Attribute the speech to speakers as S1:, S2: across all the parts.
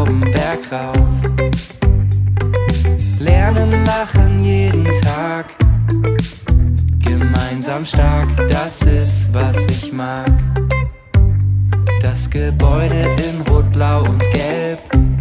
S1: Taubenberg rauf. Lernen, lachen jeden Tag, gemeinsam stark, das ist, was ich mag. Das Gebäude in Rot, Blau und Gelb,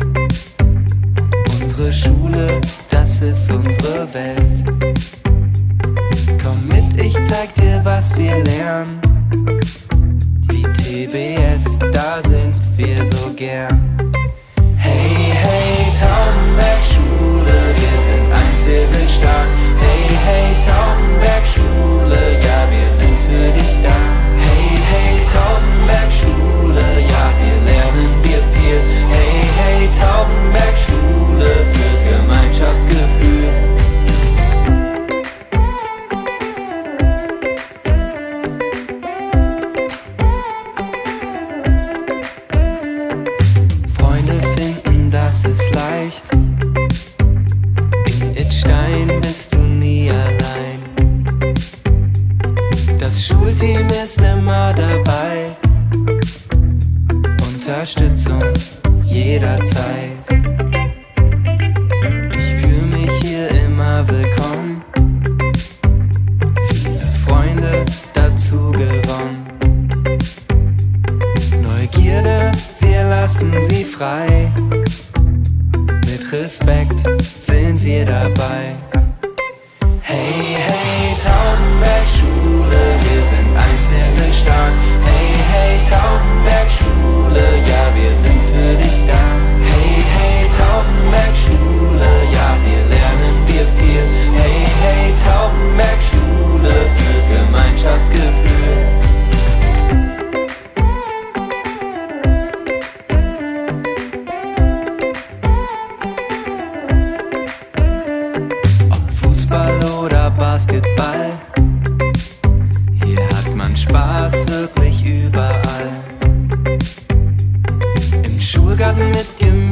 S1: unsere Schule, das ist unsere Welt. Komm mit, ich zeig dir, was wir lernen. Die TBS, da sind wir so gern. Hey, hey, Taubenberg Schule, wir sind eins, wir sind stark. Hey, hey, Taubenberg Schule, ja, wir sind für dich da. Hey, hey, Taubenberg Schule, ja, hier lernen wir viel. Hey, hey, Taubenberg Schule, fürs Gemeinschaftsgefühl. Freunde finden, das ist leicht. In Idstein bist du nie allein. Das Schulteam ist immer dabei. Unterstützung jederzeit. Ich fühle mich hier immer willkommen. Viele Freunde dazu gewonnen. Neugierde, wir lassen sie frei. Mit Respekt sind wir dabei. Hey, hey, Taubenberg Schule, wir sind eins, wir sind stark. Hey, hey, Taubenberg Schule, ja, wir sind für dich da. Hey, hey, Taubenberg Schule, ja, hier lernen wir viel. Hey, hey, Taubenberg Schule, fürs Gemeinschaftsgefühl. Fußball oder Basketball, hier hat man Spaß wirklich überall. Im Schulgarten mit Gemüse